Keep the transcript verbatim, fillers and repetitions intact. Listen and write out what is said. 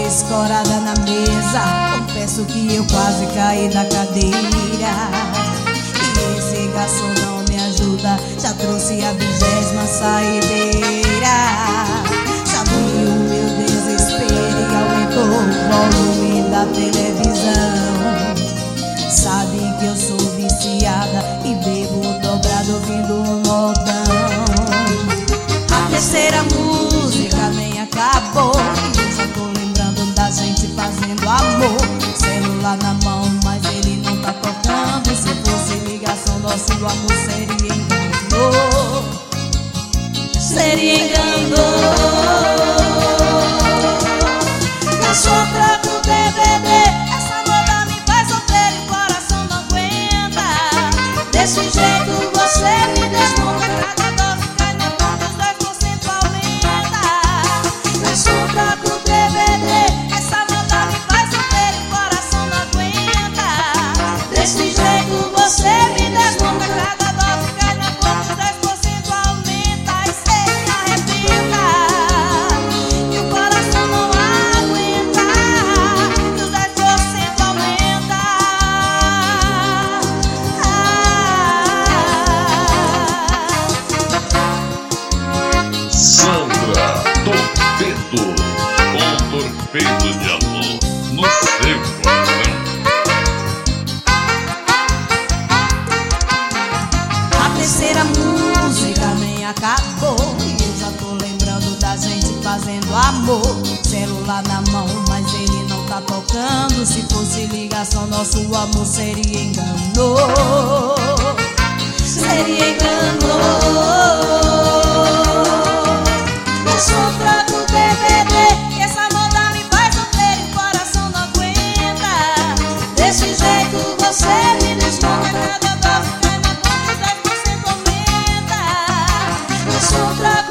escorada na mesa. Confesso que eu quase caí da cadeira. E esse garçom não me ajuda, já trouxe a vigésima saideira. Já viu o meu desespero e aumentou o volume da televisão. Sabe que eu sou viciada e bebo dobrado ouvindo um modão. A terceira música nem acabou e eu já tô lembrando da gente fazendo amor. Celular na mão, mas ele não tá tocando. Se fosse ligação, nosso amor seria engano. Seria engano. Eu só troco o D V D. Essa moda me faz sofrer e o coração não aguenta. Desse jeito você me desmonta. Cada dose cai na conta, os dois por cento aumenta. Eu só troco o D V D. Essa moda me faz sofrer e o coração não aguenta. Desse jeito você me desmonta. Cada dose cai na conta, os dois por cento aumenta. E cê me arrebenta e o coração não aguenta. E os dez por cento aumenta. Sandra Torpedo, um torpedo de amor no seu coração. A terceira música nem acabou e eu já tô lembrando da gente fazendo amor. Celular na mão, mas ele não tá tocando. Se fosse ligação, nosso amor seria engano. Seria engano. Eu só troco o D V D, que essa moda me faz sofrer e o coração não aguenta. Desse jeito você me desmonta. Cada dose cai na conta, os dez por cento aumenta. Eu só troco